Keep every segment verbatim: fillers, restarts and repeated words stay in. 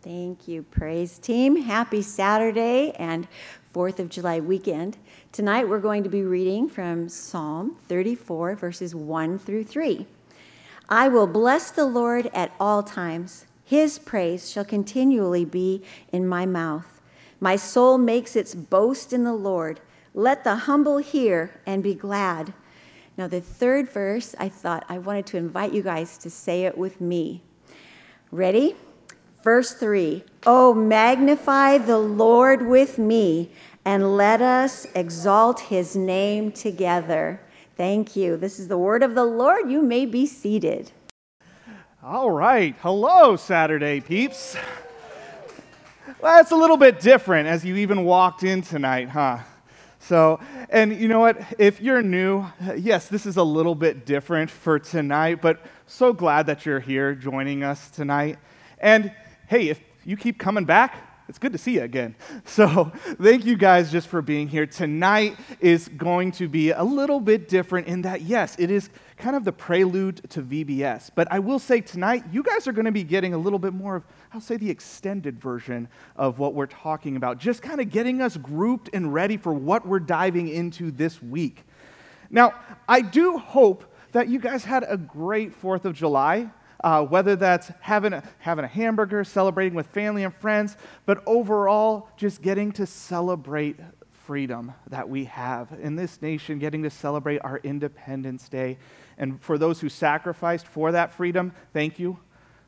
Thank you, praise team. Happy Saturday and fourth of July weekend. Tonight we're going to be reading from Psalm thirty-four, verses one through three. I will bless the Lord at all times. His praise shall continually be in my mouth. My soul makes its boast in the Lord. Let the humble hear and be glad. Now, the third verse, I thought I wanted to invite you guys to say it with me. Ready? Verse three, oh, magnify the Lord with me, and let us exalt his name together. Thank you. This is the word of the Lord. You may be seated. All right. Hello, Saturday peeps. Well, that's a little bit different as you even walked in tonight, huh? So, and you know what? If you're new, yes, this is a little bit different for tonight, but so glad that you're here joining us tonight. And hey, if you keep coming back, it's good to see you again. So thank you guys just for being here. Tonight is going to be a little bit different in that, yes, it is kind of the prelude to V B S. But I will say tonight, you guys are going to be getting a little bit more of, I'll say, the extended version of what we're talking about, just kind of getting us grouped and ready for what we're diving into this week. Now, I do hope that you guys had a great fourth of July. Uh, whether that's having a, having a hamburger, celebrating with family and friends, but overall, just getting to celebrate freedom that we have in this nation, getting to celebrate our Independence Day. And for those who sacrificed for that freedom, thank you.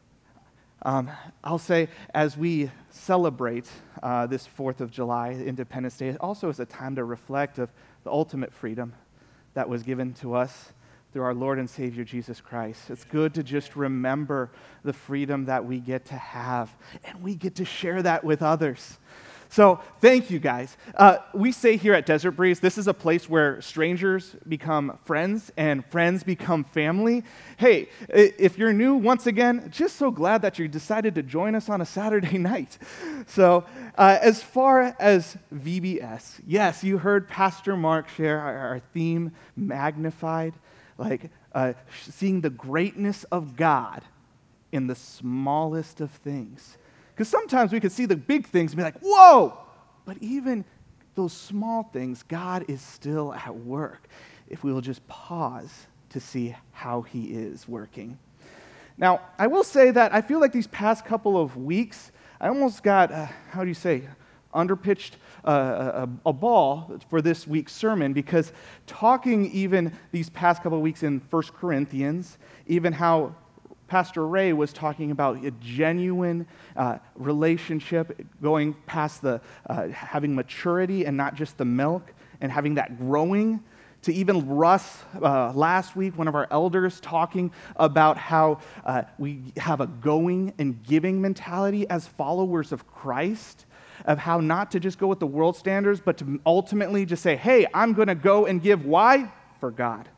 Um, I'll say, as we celebrate uh, this fourth of July, Independence Day, it also is a time to reflect of the ultimate freedom that was given to us through our Lord and Savior, Jesus Christ. It's good to just remember the freedom that we get to have, and we get to share that with others. So thank you, guys. Uh, we say here at Desert Breeze, this is a place where strangers become friends and friends become family. Hey, if you're new, once again, just so glad that you decided to join us on a Saturday night. So uh, as far as V B S, yes, you heard Pastor Mark share our, our theme, Magnified. Like uh, seeing the greatness of God in the smallest of things. Because sometimes we can see the big things and be like, whoa! But even those small things, God is still at work if we will just pause to see how he is working. Now, I will say that I feel like these past couple of weeks, I almost got, uh, how do you say, underpitched uh, a, a ball for this week's sermon, because talking even these past couple of weeks in First Corinthians, even how Pastor Ray was talking about a genuine uh, relationship going past the uh, having maturity and not just the milk, and having that growing, to even Russ uh, last week, one of our elders, talking about how uh, we have a going and giving mentality as followers of Christ, of how not to just go with the world standards, but to ultimately just say, hey, I'm going to go and give. Why? For God.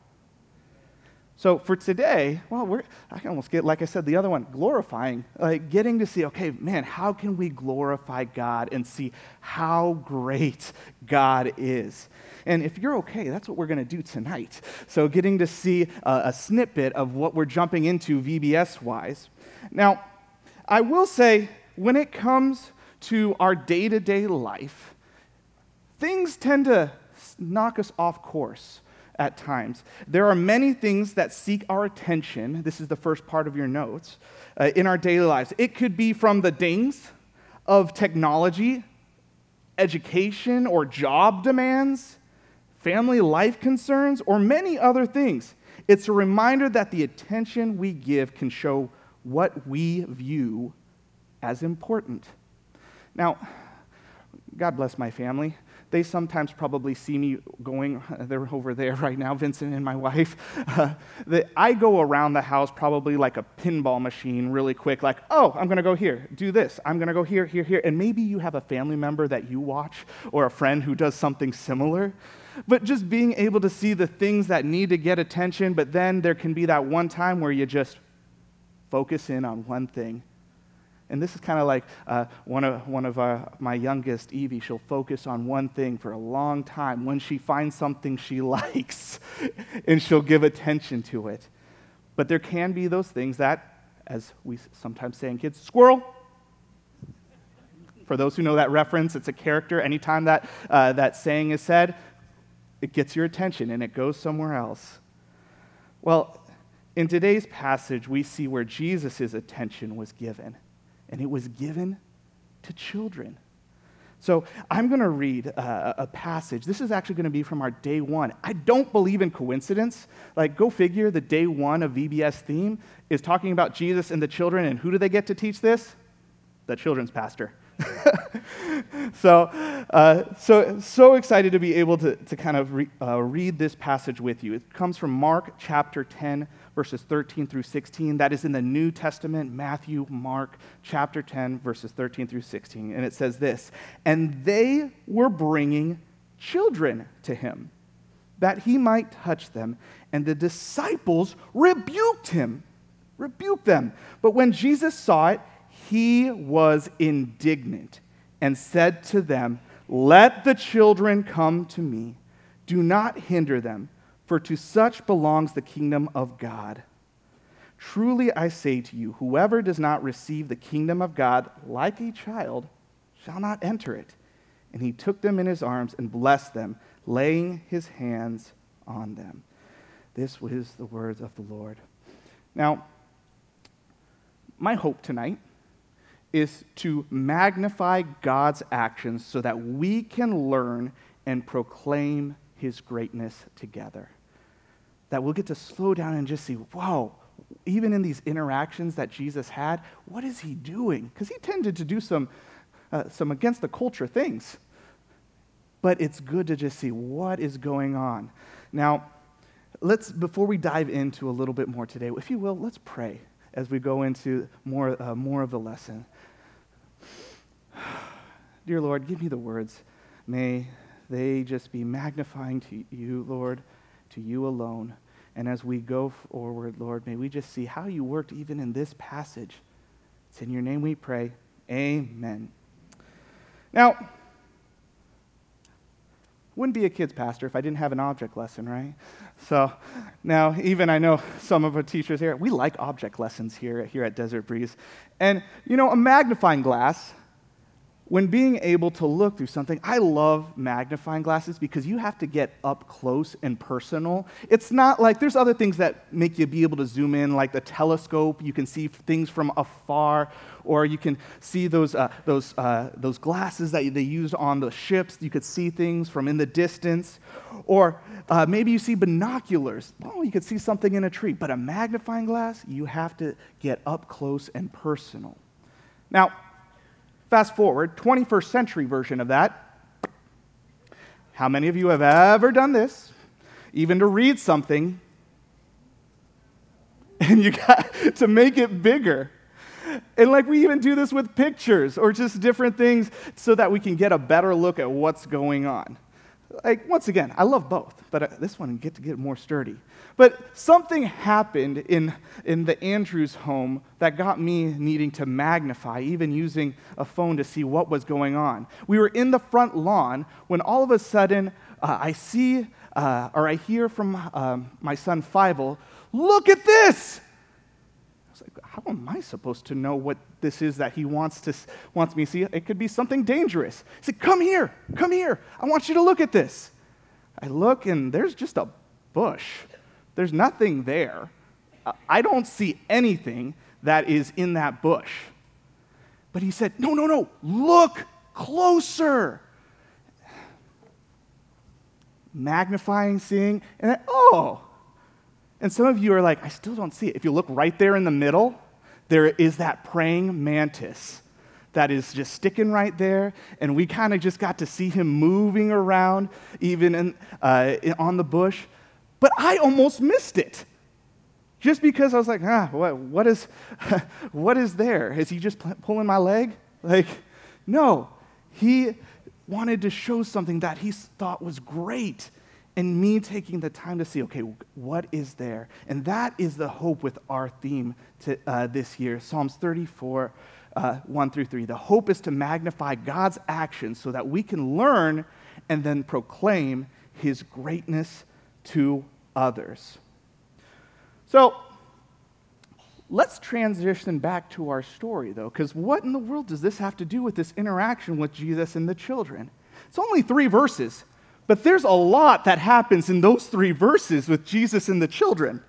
So for today, well, we're, I can almost get, like I said, the other one, glorifying, like getting to see, okay, man, how can we glorify God and see how great God is? And if you're okay, that's what we're going to do tonight. So getting to see a, a snippet of what we're jumping into V B S-wise. Now, I will say, when it comes to our day-to-day life, things tend to knock us off course at times. There are many things that seek our attention. This is the first part of your notes. Uh, in our daily lives. It could be from the dings of technology, education or job demands, family life concerns, or many other things. It's a reminder that the attention we give can show what we view as important. Now, God bless my family. They sometimes probably see me going, they're over there right now, Vincent and my wife. Uh, that I go around the house probably like a pinball machine really quick, like, oh, I'm going to go here, do this, I'm going to go here, here, here. And maybe you have a family member that you watch or a friend who does something similar. But just being able to see the things that need to get attention, but then there can be that one time where you just focus in on one thing. And this is kind of like uh, one of one of uh, my youngest, Evie. She'll focus on one thing for a long time. When she finds something she likes, and she'll give attention to it. But there can be those things that, as we sometimes say in kids, squirrel, For those who know that reference, it's a character. Anytime that, uh, that saying is said, it gets your attention and it goes somewhere else. Well, in today's passage, we see where Jesus' attention was given, and it was given to children. So I'm going to read uh, a passage. This is actually going to be from our day one. I don't believe in coincidence. Like, go figure, the day one of V B S theme is talking about Jesus and the children, and who do they get to teach this? The children's pastor. so, uh, so, so excited to be able to, to kind of re, uh, read this passage with you. It comes from Mark chapter ten, verses thirteen through sixteen. That is in the New Testament, Matthew, Mark chapter ten, verses thirteen through sixteen. And it says this, "And they were bringing children to him, that he might touch them. And the disciples rebuked him." Rebuked them. "But when Jesus saw it, he was indignant and said to them, 'Let the children come to me. Do not hinder them, for to such belongs the kingdom of God. Truly I say to you, whoever does not receive the kingdom of God like a child shall not enter it.' And he took them in his arms and blessed them, laying his hands on them." This was the words of the Lord. Now, my hope tonight is to magnify God's actions so that we can learn and proclaim his greatness together. That we'll get to slow down and just see, wow, even in these interactions that Jesus had, what is he doing? Because he tended to do some, uh, some against the culture things. But it's good to just see what is going on. Now, let's, before we dive into a little bit more today, if you will, let's pray as we go into more, uh, more of the lesson. Dear Lord, give me the words. May they just be magnifying to you, Lord, to you alone. And as we go forward, Lord, may we just see how you worked even in this passage. It's in your name we pray. Amen. Now, wouldn't be a kids pastor if I didn't have an object lesson, right? So now, even I know some of our teachers here, we like object lessons here, here at Desert Breeze. And, you know, a magnifying glass, when being able to look through something, I love magnifying glasses because you have to get up close and personal. It's not like, there's other things that make you be able to zoom in, like the telescope. You can see things from afar, or you can see those uh, those uh, those glasses that they used on the ships. You could see things from in the distance. Or uh, maybe you see binoculars. Well, you could see something in a tree. But a magnifying glass, you have to get up close and personal. Now, fast forward, twenty-first century version of that. How many of you have ever done this? Even to read something, and you got to make it bigger. And like we even do this with pictures or just different things so that we can get a better look at what's going on. Like, once again, I love both, but uh, this one get to get more sturdy. But something happened in, in the Andrews home that got me needing to magnify, even using a phone to see what was going on. We were in the front lawn when all of a sudden uh, I see, uh, or I hear from um, my son Fievel, "Look at this!" I was like, how am I supposed to know what this is that he wants to wants me to see? It could be something dangerous. He said, "Come here, come here. I want you to look at this." I look, and there's just a bush. There's nothing there. I don't see anything that is in that bush. But he said, "No, no, no, look closer." Magnifying, seeing, and then, oh. And some of you are like, I still don't see it. If you look right there in the middle, there is that praying mantis that is just sticking right there, and we kind of just got to see him moving around even in, uh, in, on the bush. But I almost missed it, just because I was like, ah, what, what is, what is there? Is he just pulling my leg? Like, no. He wanted to show something that he thought was great, and me taking the time to see, okay, what is there? And that is the hope with our theme to, uh, this year, Psalms thirty-four, uh, one through three. The hope is to magnify God's actions so that we can learn and then proclaim his greatness to others. So let's transition back to our story, though, because what in the world does this have to do with this interaction with Jesus and the children? It's only three verses, but there's a lot that happens in those three verses with Jesus and the children.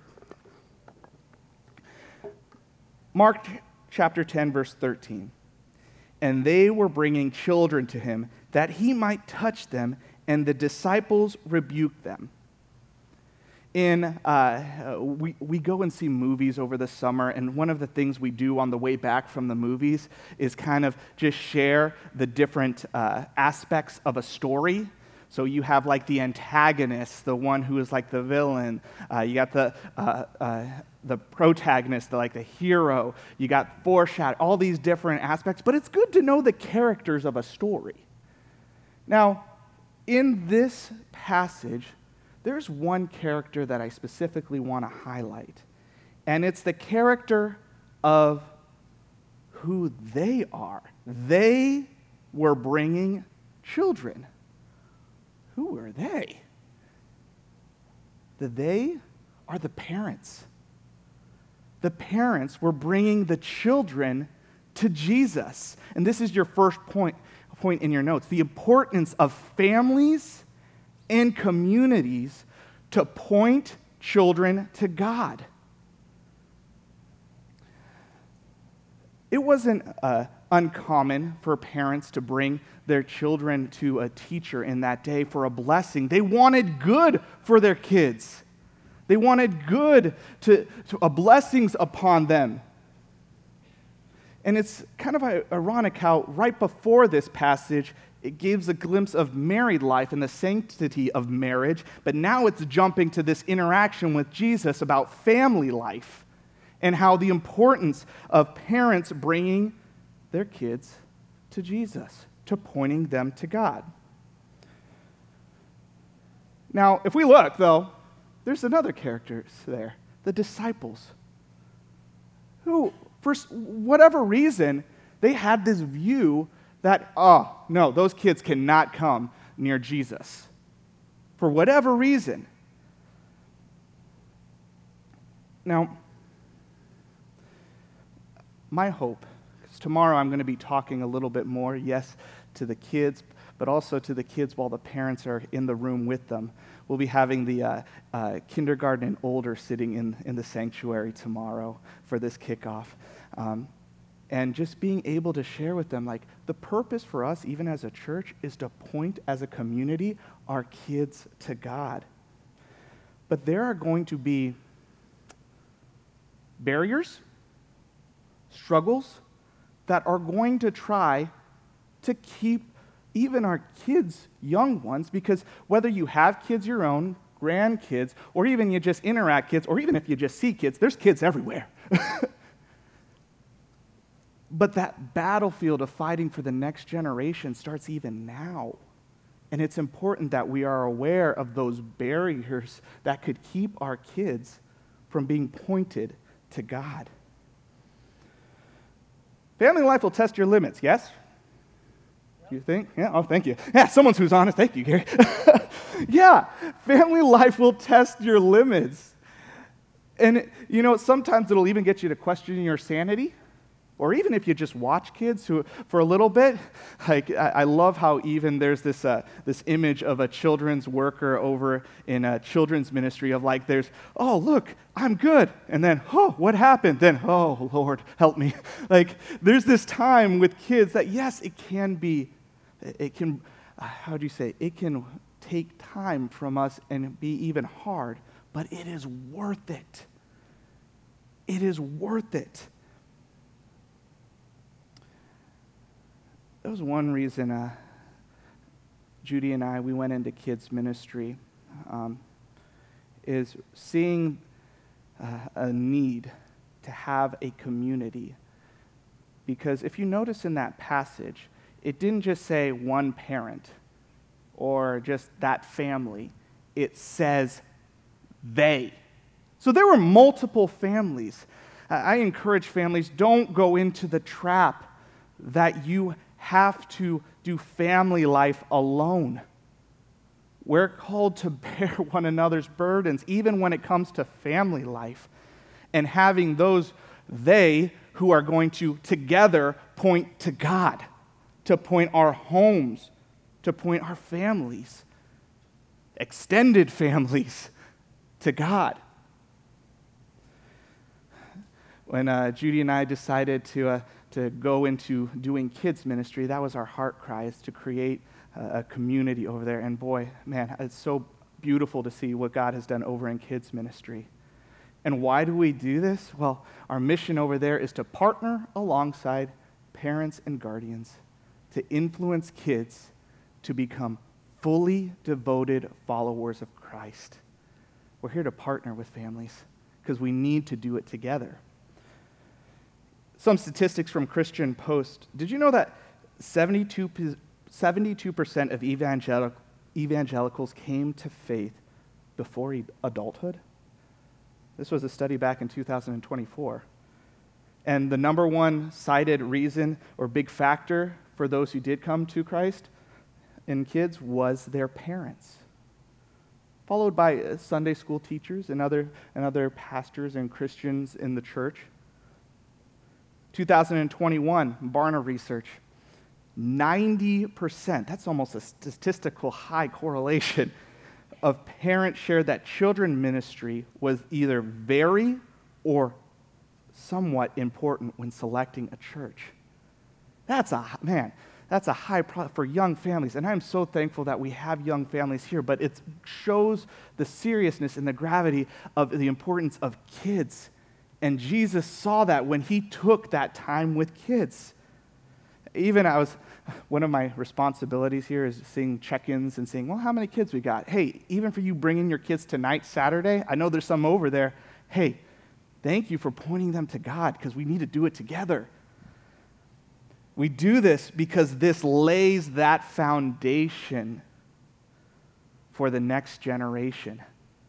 Mark chapter ten, verse thirteen. And they were bringing children to him that he might touch them, and the disciples rebuked them. In uh, we, we go and see movies over the summer, and one of the things we do on the way back from the movies is kind of just share the different uh, aspects of a story. So you have like the antagonist, the one who is like the villain. Uh, you got the uh, uh, the protagonist, the, like the hero. You got foreshadow, all these different aspects. But it's good to know the characters of a story. Now, in this passage, there's one character that I specifically want to highlight. And it's the character of who they are. They were bringing children. Who are they? The they are the parents. The parents were bringing the children to Jesus. And this is your first point, point in your notes. The importance of families and communities to point children to God. It wasn't uh, uncommon for parents to bring their children to a teacher in that day for a blessing. They wanted good for their kids. They wanted good to, to uh, blessings upon them. And it's kind of ironic how right before this passage, it gives a glimpse of married life and the sanctity of marriage, but now it's jumping to this interaction with Jesus about family life and how the importance of parents bringing their kids to Jesus, to pointing them to God. Now, if we look, though, there's another character there, the disciples, who, for whatever reason, they had this view that, oh, no, those kids cannot come near Jesus. For whatever reason. Now, my hope, because tomorrow I'm going to be talking a little bit more, yes, to the kids, but also to the kids while the parents are in the room with them. We'll be having the uh, uh, kindergarten and older sitting in, in the sanctuary tomorrow for this kickoff. Um, and just being able to share with them, like, the purpose for us, even as a church, is to point as a community our kids to God. But there are going to be barriers, struggles that are going to try to keep even our kids, young ones, because whether you have kids your own, grandkids, or even you just interact kids, or even if you just see kids, there's kids everywhere. But that battlefield of fighting for the next generation starts even now. And it's important that we are aware of those barriers that could keep our kids from being pointed to God. Family life will test your limits, yes? You think? Yeah, oh, thank you. Yeah, someone who's honest. Thank you, Gary. Yeah, family life will test your limits. And, you know, sometimes it'll even get you to question your sanity. Or even if you just watch kids who, for a little bit, like I, I love how even there's this uh, this image of a children's worker over in a children's ministry of like there's, oh, look, I'm good. And then, oh, what happened? Then, oh, Lord, help me. Like there's this time with kids that, yes, it can be, it can, uh, how do you say, it can take time from us and be even hard, but it is worth it. It is worth it. That was one reason uh, Judy and I, we went into kids ministry, um, is seeing uh, a need to have a community. Because if you notice in that passage, it didn't just say one parent or just that family. It says they. So there were multiple families. Uh, I encourage families, don't go into the trap that you have to do family life alone. We're called to bear one another's burdens, even when it comes to family life. And having those They who are going to together point to God, to point our homes, to point our families, extended families, to God. When uh, Judy and I decided to uh, to go into doing kids ministry, that was our heart cry, is to create a, a community over there. And boy, man, it's so beautiful to see what God has done over in kids ministry. And why do we do this? Well, our mission over there is to partner alongside parents and guardians to influence kids to become fully devoted followers of Christ. We're here to partner with families because we need to do it together. Some statistics from Christian Post. Did you know that seventy-two percent of evangelic, evangelicals came to faith before adulthood? This was a study back in two thousand twenty-four. And the number one cited reason or big factor for those who did come to Christ in kids was their parents, followed by Sunday school teachers and other, and other pastors and Christians in the church. two thousand twenty-one, Barna research, ninety percent, that's almost a statistical high correlation, of parents shared that children ministry was either very or somewhat important when selecting a church. That's a, man, that's a high pro for young families, and I'm so thankful that we have young families here, but it shows the seriousness and the gravity of the importance of kids. And Jesus saw that when he took that time with kids. Even I was, one of my responsibilities here is seeing check-ins and seeing, well, how many kids we got? Hey, even for you bringing your kids tonight, Saturday, I know there's some over there. Hey, thank you for pointing them to God because we need to do it together. We do this because this lays that foundation for the next generation.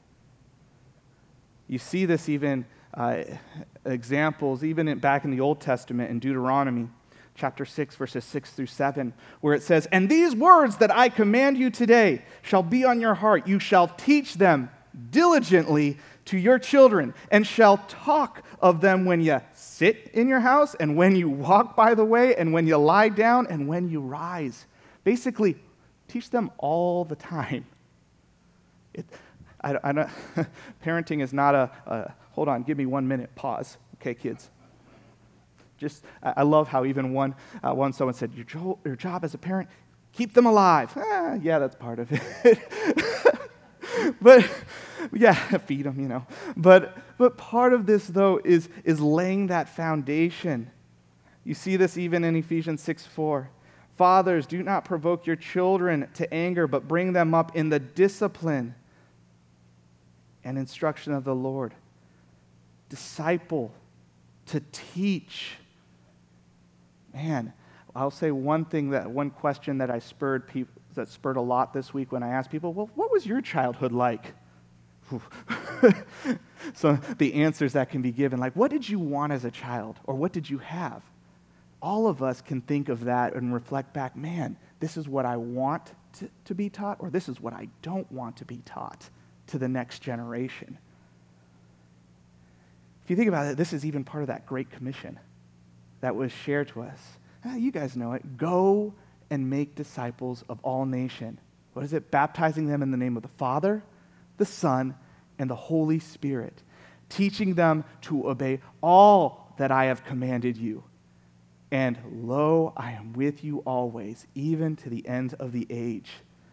You see this even uh, examples, even in, back in the Old Testament in Deuteronomy chapter six, verses six through seven, where it says, "And these words that I command you today shall be on your heart. You shall teach them diligently to your children, and shall talk of them when you sit in your house, and when you walk by the way, and when you lie down, and when you rise." Basically, teach them all the time. It, I, I don't, parenting is not a, a, hold on, give me one minute, pause. Okay, kids. Just, I, I love how even one, uh, one someone said, your, jo- your job as a parent, keep them alive. Ah, yeah, that's part of it. But, yeah, feed them, you know. But but part of this, though, is, is laying that foundation. You see this even in Ephesians six four. "Fathers, do not provoke your children to anger, but bring them up in the discipline and instruction of the Lord." Disciple, to teach. Man, I'll say one thing, that one question that I spurred people, that spurred a lot this week when I asked people, well, what was your childhood like? So the answers that can be given, like, what did you want as a child? Or what did you have? All of us can think of that and reflect back, man, this is what I want to, to be taught, or this is what I don't want to be taught to the next generation. If you think about it, this is even part of that Great Commission that was shared to us. Ah, you guys know it. Go and make disciples of all nations. What is it? Baptizing them in the name of the Father, the Son, and the Holy Spirit, teaching them to obey all that I have commanded you. And lo, I am with you always, even to the end of the age.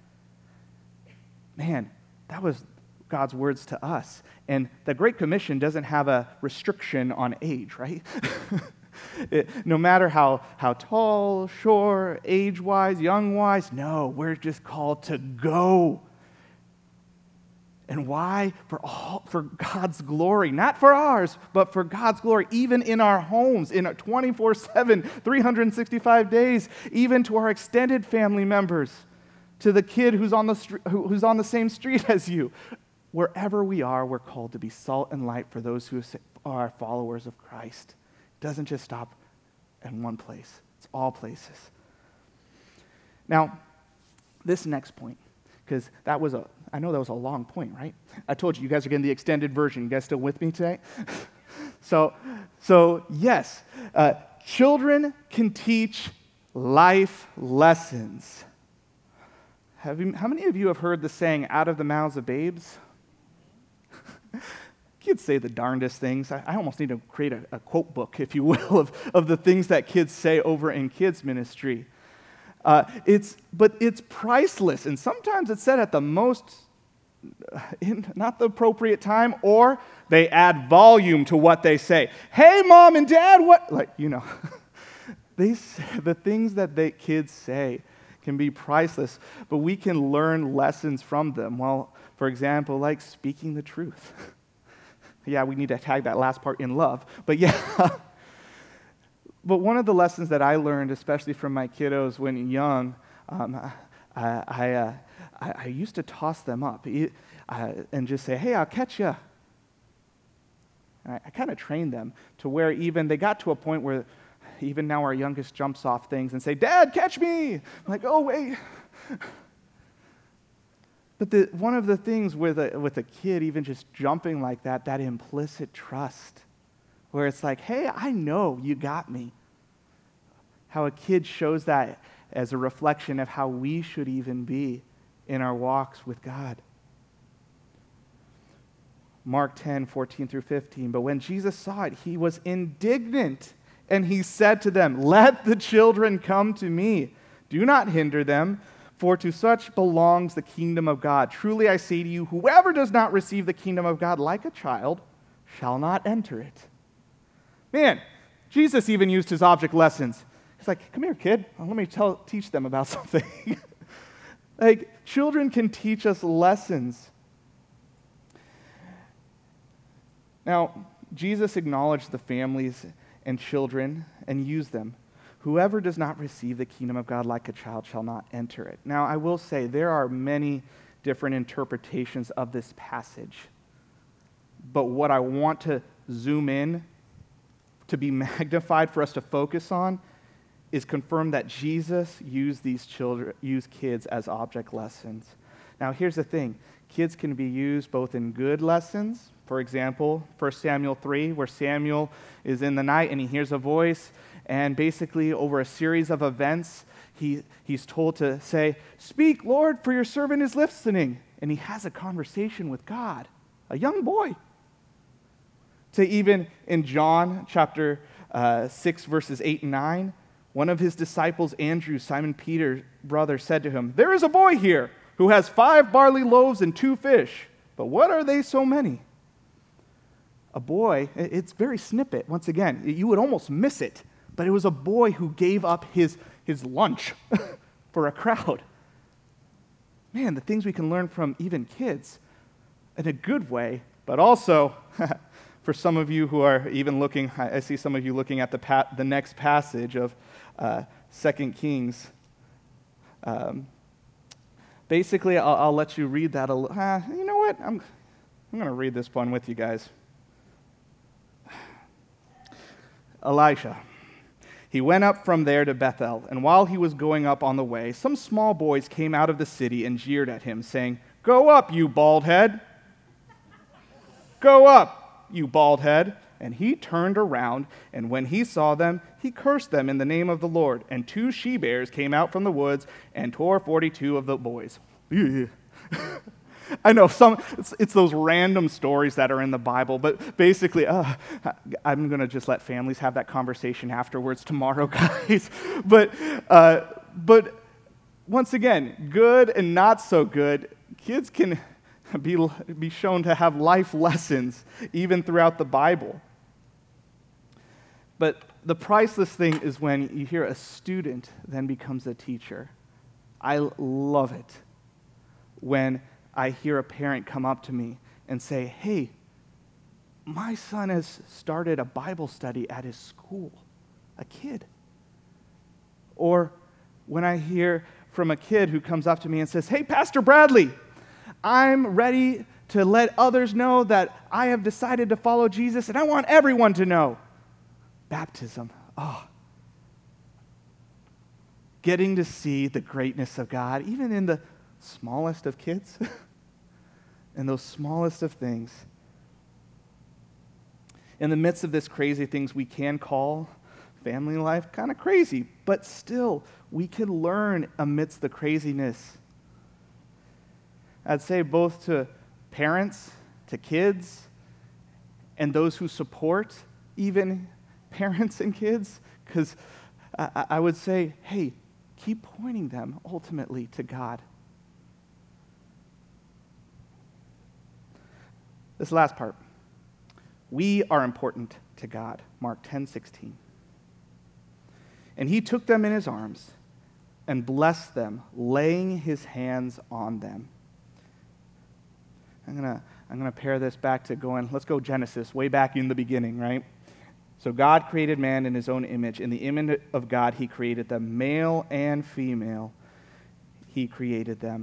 Man, that was God's words to us. And the Great Commission doesn't have a restriction on age, right? It, no matter how, how tall, short, age-wise, young-wise, no, we're just called to go. And why? For all, for God's glory. Not for ours, but for God's glory, even in our homes, in our twenty-four seven, three hundred sixty-five days, even to our extended family members, to the kid who's on the, str- who, who's on the same street as you. Wherever we are, we're called to be salt and light for those who are followers of Christ. It doesn't just stop in one place. It's all places. Now, this next point, because that was a, I know that was a long point, right? I told you, you guys are getting the extended version. You guys still with me today? So, so yes, uh, children can teach life lessons. Have you, how many of you have heard the saying, out of the mouths of babes? Kids say the darndest things. I, I almost need to create a, a quote book, if you will, of, of the things that kids say over in kids' ministry. Uh, it's, but it's priceless, and sometimes it's said at the most, in not the appropriate time, or they add volume to what they say. Hey, mom and dad, what? Like, you know, they say, the things that they kids say can be priceless, but we can learn lessons from them. Well, for example, like speaking the truth. Yeah, we need to tag that last part in love, but yeah. But one of the lessons that I learned, especially from my kiddos when young, um, I, I, uh, I, I used to toss them up uh, and just say, hey, I'll catch you. I, I kind of trained them to where even they got to a point where even now our youngest jumps off things and say, Dad, catch me. I'm like, oh, wait. But the, one of the things with a, with a kid, even just jumping like that, that implicit trust, where it's like, hey, I know you got me. How a kid shows that as a reflection of how we should even be in our walks with God. Mark ten, fourteen through fifteen. But when Jesus saw it, he was indignant, and he said to them, let the children come to me. Do not hinder them, for to such belongs the kingdom of God. Truly I say to you, whoever does not receive the kingdom of God like a child shall not enter it. Man, Jesus even used his object lessons. He's like, come here, kid. Let me tell, teach them about something. Like, children can teach us lessons. Now, Jesus acknowledged the families and children and used them. Whoever does not receive the kingdom of God like a child shall not enter it. Now, I will say there are many different interpretations of this passage. But what I want to zoom in to be magnified for us to focus on is confirm that Jesus used these children, used kids as object lessons. Now, here's the thing. Kids can be used both in good lessons. For example, First Samuel three, where Samuel is in the night and he hears a voice, and basically over a series of events, he, he's told to say, speak, Lord, for your servant is listening. And he has a conversation with God, a young boy. To even in John chapter uh, six, verses eight and nine, one of his disciples, Andrew, Simon Peter's brother, said to him, there is a boy here who has five barley loaves and two fish, but what are they so many? A boy, it's very snippet. Once again, you would almost miss it, but it was a boy who gave up his, his lunch for a crowd. Man, the things we can learn from even kids in a good way, but also for some of you who are even looking, I see some of you looking at the pa- the next passage of uh, Second Kings. Um, basically, I'll, I'll let you read that. A l- uh, you know what? I'm, I'm going to read this one with you guys. Elisha. He went up from there to Bethel, and while he was going up on the way, some small boys came out of the city and jeered at him, saying, go up, you bald head. Go up, you bald head. And he turned around, and when he saw them, he cursed them in the name of the Lord. And two she-bears came out from the woods and tore forty-two of the boys. I know some it's, it's those random stories that are in the Bible, but basically, uh, I'm going to just let families have that conversation afterwards tomorrow, guys. But, uh, but once again, good and not so good, kids can be, be shown to have life lessons even throughout the Bible. But the priceless thing is when you hear a student then becomes a teacher. I love it when I hear a parent come up to me and say, hey, my son has started a Bible study at his school, a kid. Or when I hear from a kid who comes up to me and says, hey, Pastor Bradley, I'm ready to let others know that I have decided to follow Jesus, and I want everyone to know. Baptism, oh. Getting to see the greatness of God, even in the smallest of kids, in those smallest of things. In the midst of this crazy things we can call family life kind of crazy, but still, we can learn amidst the craziness. I'd say both to parents, to kids, and those who support even parents and kids, because I, I would say, hey, keep pointing them ultimately to God. This last part. We are important to God, Mark ten sixteen. And he took them in his arms and blessed them, laying his hands on them. I'm gonna I'm gonna pair this back to going, let's go Genesis, way back in the beginning, right? So God created man in his own image. In the image of God, he created them, male and female. He created them.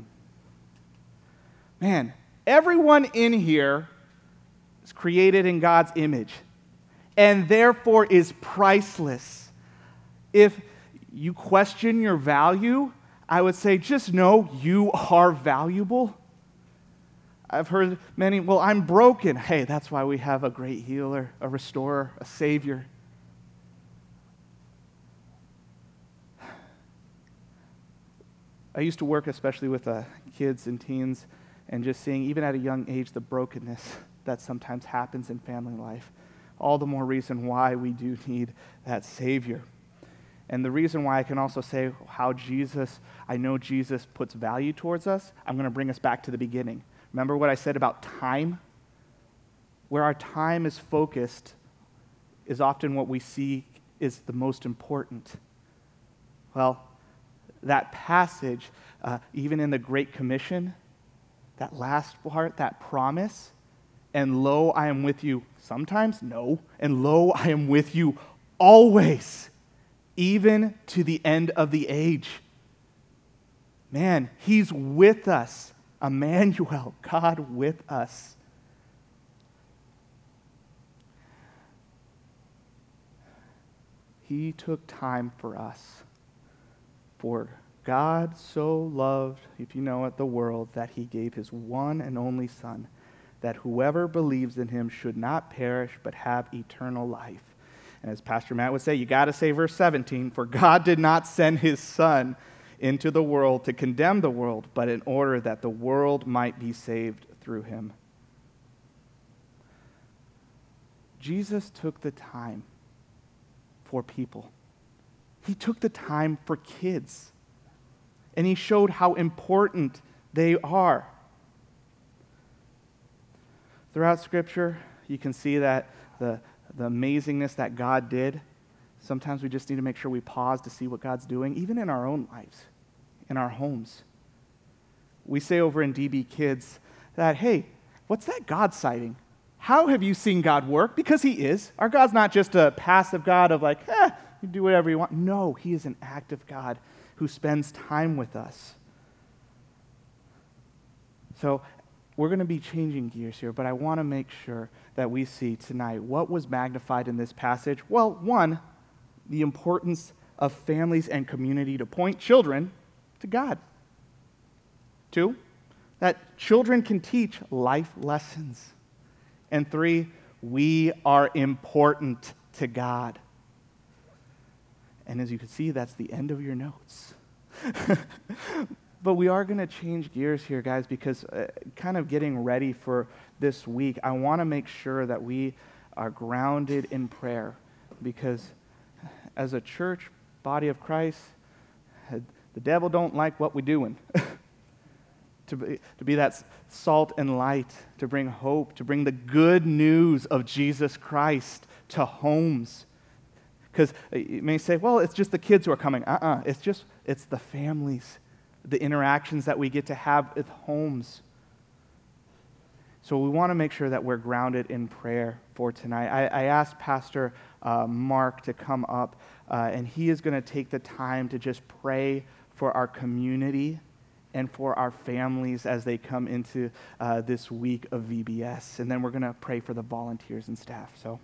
Man, everyone in here is created in God's image and therefore is priceless. If you question your value, I would say just know you are valuable. I've heard many, well, I'm broken. Hey, that's why we have a great healer, a restorer, a savior. I used to work especially with uh, kids and teens and just seeing, even at a young age, the brokenness that sometimes happens in family life. All the more reason why we do need that savior. And the reason why I can also say how Jesus, I know Jesus puts value towards us, I'm going to bring us back to the beginning. Remember what I said about time? Where our time is focused is often what we see is the most important. Well, that passage, uh, even in the Great Commission, that last part, that promise, and lo, I am with you sometimes, no, and lo, I am with you always, even to the end of the age. Man, he's with us. Emmanuel, God with us. He took time for us. For God so loved, if you know it, the world, that he gave his one and only Son, that whoever believes in him should not perish but have eternal life. And as Pastor Matt would say, you got to say verse seventeen, for God did not send his Son into the world to condemn the world, but in order that the world might be saved through him. Jesus took the time for people. He took the time for kids. And he showed how important they are. Throughout Scripture, you can see that the, the amazingness that God did. Sometimes we just need to make sure we pause to see what God's doing, even in our own lives, in our homes. We say over in D B Kids that, hey, what's that God sighting? How have you seen God work? Because he is. Our God's not just a passive God of like, eh, you do whatever you want. No, he is an active God who spends time with us. So we're going to be changing gears here, but I want to make sure that we see tonight what was magnified in this passage. Well, one, the importance of families and community to point children to God. Two, that children can teach life lessons. And three, we are important to God. And as you can see, that's the end of your notes. But we are going to change gears here, guys, because uh, kind of getting ready for this week, I want to make sure that we are grounded in prayer. Because as a church, body of Christ, the devil don't like what we're doing. to, be, to be that salt and light, to bring hope, to bring the good news of Jesus Christ to homes. Because you may say, well, it's just the kids who are coming. Uh-uh, it's just, it's the families, the interactions that we get to have at homes. So we want to make sure that we're grounded in prayer for tonight. I, I asked Pastor uh, Mark to come up, uh, and he is going to take the time to just pray for our community and for our families as they come into uh, this week of V B S. And then we're going to pray for the volunteers and staff. So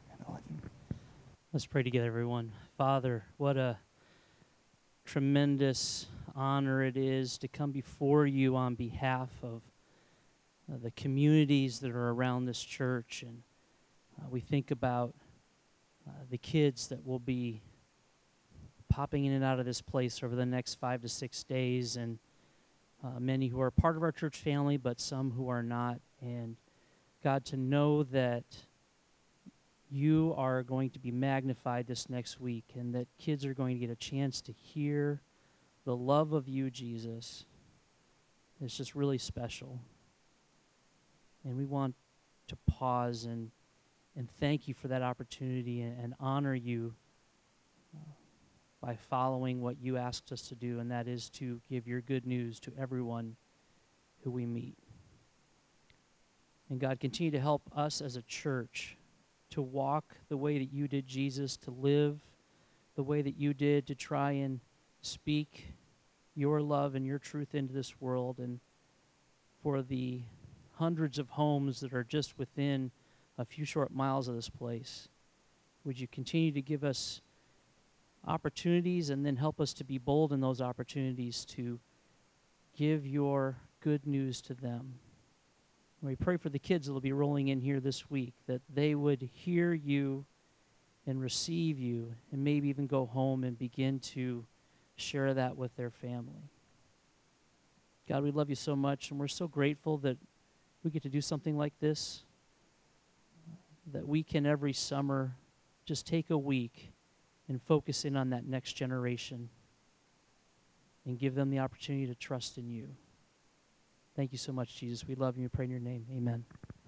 let's pray together, everyone. Father, what a tremendous honor it is to come before you on behalf of uh, the communities that are around this church. And Uh, we think about uh, the kids that will be popping in and out of this place over the next five to six days, and uh, many who are part of our church family, but some who are not. And God, to know that you are going to be magnified this next week, and that kids are going to get a chance to hear the love of you, Jesus, is just really special. And we want to pause and and thank you for that opportunity, and, and honor you uh, by following what you asked us to do, and that is to give your good news to everyone who we meet. And God, continue to help us as a church to walk the way that you did, Jesus, to live the way that you did, to try and speak your love and your truth into this world. And for the hundreds of homes that are just within a few short miles of this place, would you continue to give us opportunities, and then help us to be bold in those opportunities to give your good news to them. We pray for the kids that will be rolling in here this week, that they would hear you and receive you, and maybe even go home and begin to share that with their family. God, we love you so much, and we're so grateful that we get to do something like this, that we can every summer just take a week and focus in on that next generation and give them the opportunity to trust in you. Thank you so much, Jesus. We love you. We pray in your name. Amen.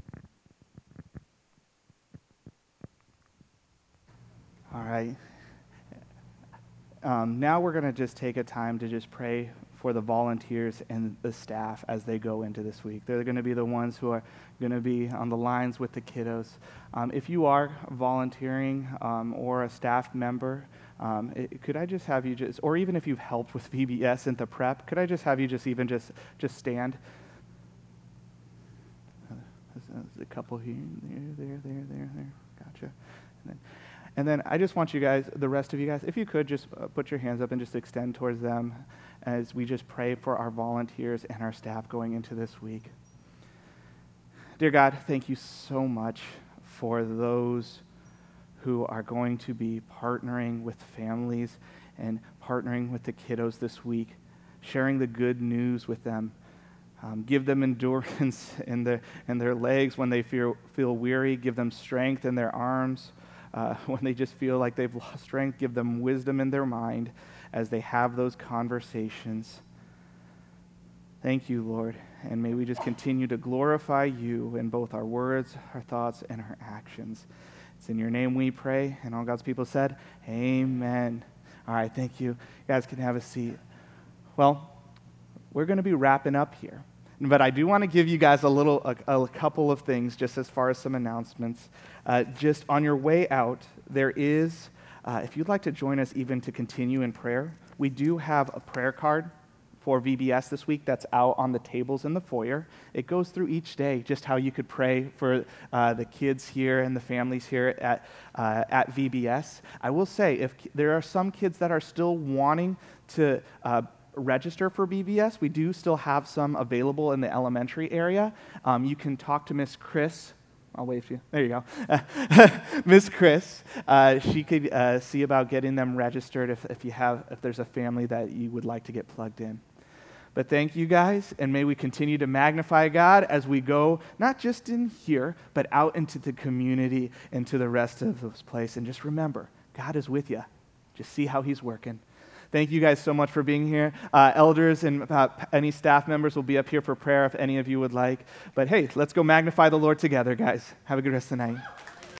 All right. Um, now we're going to just take a time to just pray for the volunteers and the staff as they go into this week. They're going to be the ones who are going to be on the lines with the kiddos. Um, if you are volunteering um, or a staff member, um, it, could I just have you just, or even if you've helped with V B S and the prep, could I just have you just even just, just stand? There's a couple here, there, there, there, there, there. Gotcha. And then, and then I just want you guys, the rest of you guys, if you could just uh, put your hands up and just extend towards them as we just pray for our volunteers and our staff going into this week. Dear God, thank you so much for those who are going to be partnering with families and partnering with the kiddos this week, sharing the good news with them. Um, give them endurance in their, in their legs when they feel, feel weary. Give them strength in their arms. Uh, when they just feel like they've lost strength, give them wisdom in their mind as they have those conversations. Thank you, Lord, and may we just continue to glorify you in both our words, our thoughts, and our actions. It's in your name we pray, and all God's people said, amen. All right, thank you. You guys can have a seat. Well, we're going to be wrapping up here, but I do want to give you guys a little, a, a couple of things just as far as some announcements. Uh, just on your way out, there is, uh, if you'd like to join us even to continue in prayer, we do have a prayer card for V B S this week that's out on the tables in the foyer. It goes through each day just how you could pray for uh, the kids here and the families here at, uh, at V B S. I will say, if there are some kids that are still wanting to uh, register for V B S, we do still have some available in the elementary area. Um, you can talk to Miss Chris. I'll wave to you. There you go. Miss Chris, uh, she could uh, see about getting them registered if, if you have, if there's a family that you would like to get plugged in. But thank you guys, and may we continue to magnify God as we go, not just in here, but out into the community and to the rest of this place. And just remember, God is with you. Just see how he's working. Thank you guys so much for being here. Uh, elders and uh, any staff members will be up here for prayer if any of you would like. But hey, let's go magnify the Lord together, guys. Have a good rest of the night.